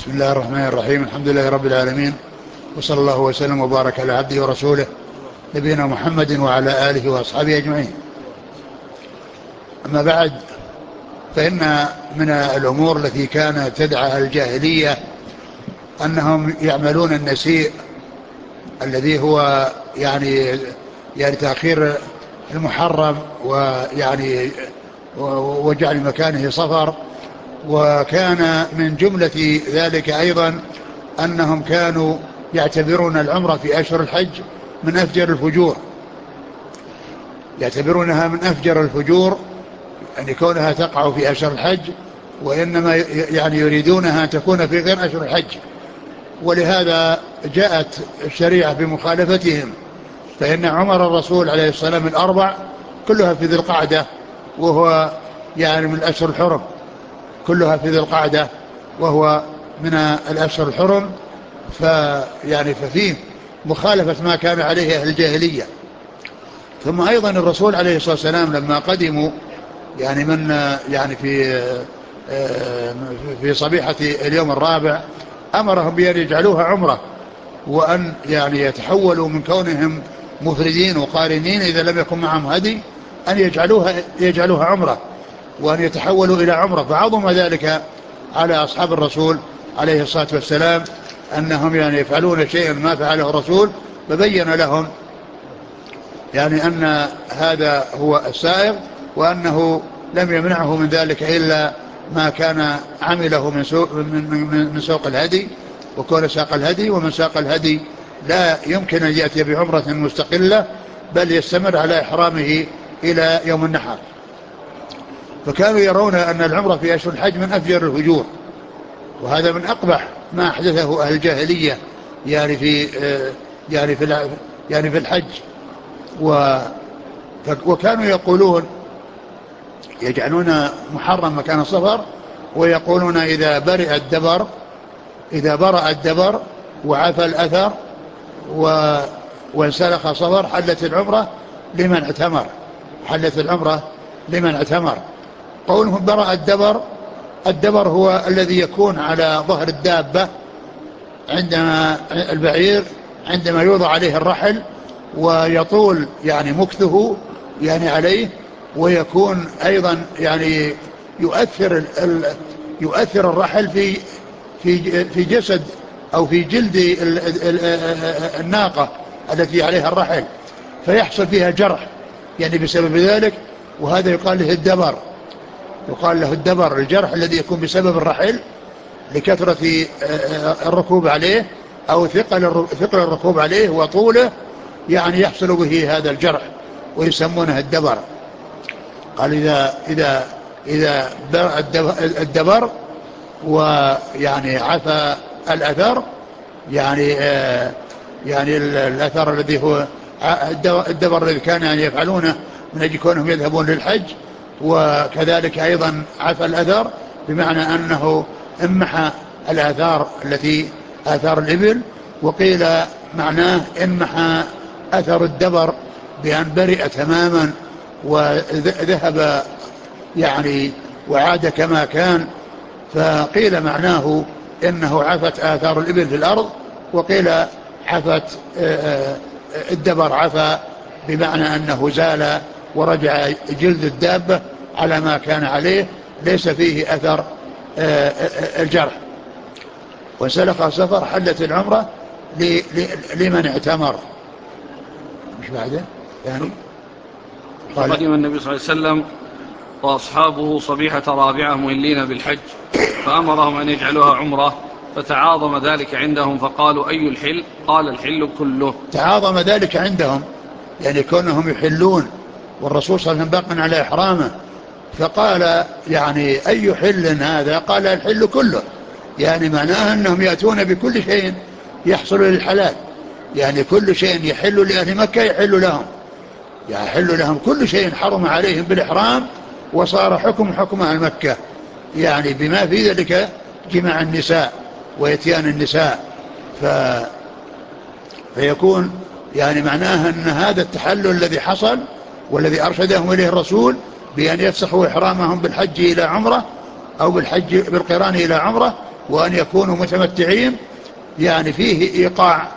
بسم الله الرحمن الرحيم. الحمد لله رب العالمين، وصلى الله وسلم وبارك على عبده ورسوله نبينا محمد وعلى آله وأصحابه أجمعين. أما بعد، فإن من الأمور التي كانت تدعى الجاهلية أنهم يعملون النسيء الذي هو يعني تأخير المحرم، وجعل مكانه صفر. وكان من جملة ذلك أيضا أنهم كانوا يعتبرون العمرة في أشهر الحج من أفجر الفجور، يعتبرونها من أفجر الفجور، يعني كونها تقع في أشهر الحج، وإنما يعني يريدونها أن تكون في غير أشهر الحج. ولهذا جاءت الشريعة بمخالفتهم، فإن عمر الرسول عليه السلام الأربع كلها في ذي القعدة، وهو يعني من الأشهر الحرم، كلها في ذي القعدة وهو من الأشهر الحرم. ففيه مخالفة ما كان عليه أهل الجاهلية. ثم أيضا الرسول عليه الصلاة والسلام لما قدموا في صبيحة اليوم الرابع أمرهم بأن يجعلوها عمرة، وأن يتحولوا من كونهم مفردين وقارنين إذا لم يكن معهم هدي، أن يجعلوها عمرة، وأن يتحولوا إلى عمرة. فعظم ذلك على أصحاب الرسول عليه الصلاة والسلام أنهم يفعلون شيئا ما فعله الرسول، فبين لهم أن هذا هو السائغ، وأنه لم يمنعه من ذلك إلا ما كان عمله من سوق الهدي، وكون ساق الهدي. ومن ساق الهدي لا يمكن أن يأتي بعمرة مستقلة، بل يستمر على إحرامه إلى يوم النحر. فكانوا يرون أن العمرة في أشهر الحج من أفجر الفجور، وهذا من أقبح ما أحدثه أهل الجاهلية في الحج. وكانوا يقولون، يجعلون محرم مكان صفر، ويقولون إذا برأ الدبر وعفى الأثر وانسلخ صفر حلت العمرة لمن اعتمر. قولهم برأ الدبر هو الذي يكون على ظهر الدابة البعير عندما يوضع عليه الرحل، ويطول مكثه عليه، ويكون أيضا يؤثر الرحل في جسد أو في جلد الناقة التي عليها الرحل، فيحصل فيها جرح بسبب ذلك. وهذا يقال له الدبر، الجرح الذي يكون بسبب الرحل لكثرة الركوب عليه، أو ثقل الركوب عليه وطوله، يحصل به هذا الجرح، ويسمونه الدبر. قال إذا برأ الدبر عفى الأثر، الأثر الذي هو الدبر الذي كان يفعلونه من أجل كونهم يذهبون للحج. وكذلك أيضا عفى الأثر بمعنى أنه امحى الآثار التي آثار الإبل. وقيل معناه امحى أثر الدبر بأن برئ تماما وذهب وعاد كما كان. فقيل معناه إنه عفت آثار الإبل في الأرض، وقيل عفت الدبر عفى بمعنى أنه زال ورجع جلد الدابة على ما كان عليه، ليس فيه أثر الجرح. وسلخ صفر حلت العمرة لمن اعتمر. مش بعده قدم النبي صلى الله عليه وسلم وأصحابه صبيحة رابعة مهلين بالحج، فأمرهم أن يجعلوها عمرة، فتعاظم ذلك عندهم، فقالوا أي الحل؟ قال الحل كله. تعاظم ذلك عندهم كونهم يحلون والرسول صلى الله عليه وسلم باق على إحرامه، فقال أي حل هذا؟ قال الحل كله، معناه أنهم يأتون بكل شيء يحصل للحلال، كل شيء يحل لأهل مكة يحل لهم كل شيء حرم عليهم بالإحرام، وصار حكم أهل مكة، بما في ذلك جماع النساء ويتيان النساء. فيكون معناها أن هذا التحلل الذي حصل والذي أرشدهم إليه الرسول بأن يفسخوا إحرامهم بالحج إلى عمرة، أو بالحج بالقران إلى عمرة، وأن يكونوا متمتعين، يعني فيه إيقاع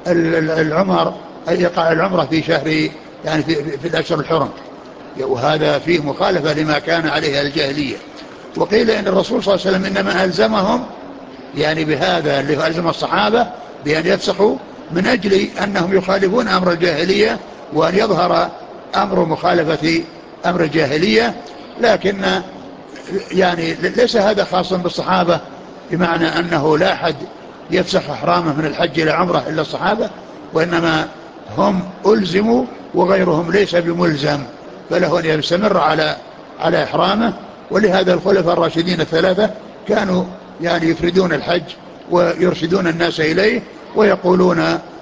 العمرة في شهر، يعني في الأشهر الحرم، وهذا فيه مخالفة لما كان عليه الجاهلية. وقيل إن الرسول صلى الله عليه وسلم إنما ألزمهم يعني بهذا اللي ألزم الصحابة بأن يفسخوا من أجل أنهم يخالفون أمر الجاهلية، وأن يظهر أمر مخالفة أمر الجاهلية. لكن يعني ليس هذا خاصا بالصحابة، بمعنى أنه لا أحد يفسخ إحرامه من الحج إلى عمره إلا الصحابة، وإنما هم ألزموا وغيرهم ليس بملزم، فله أن يستمر على إحرامه. ولهذا الخلفاء الراشدين الثلاثة كانوا يعني يفردون الحج ويرشدون الناس إليه، ويقولون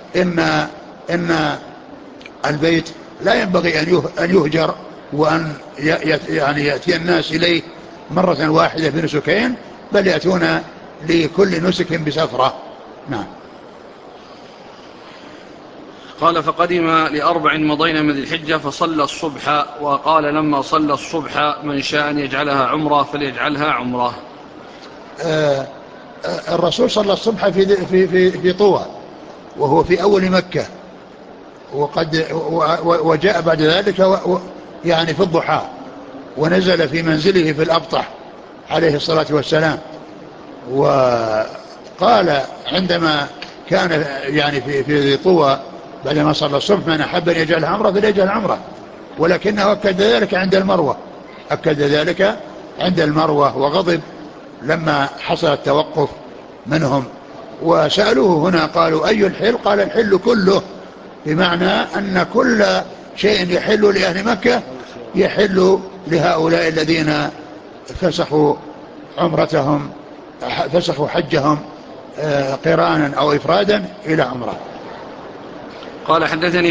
إن البيت لا ينبغي أن يهجر، وأن يعني يأتي الناس إليه مرة واحدة في نسكين، بل يأتون لكل نسك بسفرة. نعم. قال فقدم ل4 مضين من ذي الحجة فصلى الصبح، وقال لما صلى الصبح من شاء أن يجعلها عمره فليجعلها عمره. الرسول صلى الصبح في طوى، وهو في أول مكة، وجاء بعد ذلك يعني في الضحى، ونزل في منزله في الأبطح عليه الصلاة والسلام. وقال عندما كان يعني في طوى بعدما صلى الصبح من أحب أن يجعل عمره فليجعل عمره، ولكنه أكد ذلك عند المروة، وغضب لما حصل التوقف منهم. وسألوه هنا قالوا أي الحل؟ قال الحل كله، بمعنى أن كل شيء يحل لأهل مكة يحل لهؤلاء الذين فسخوا عمرتهم، فسخوا حجهم قرانا أو إفرادا إلى عمره. قال حدثني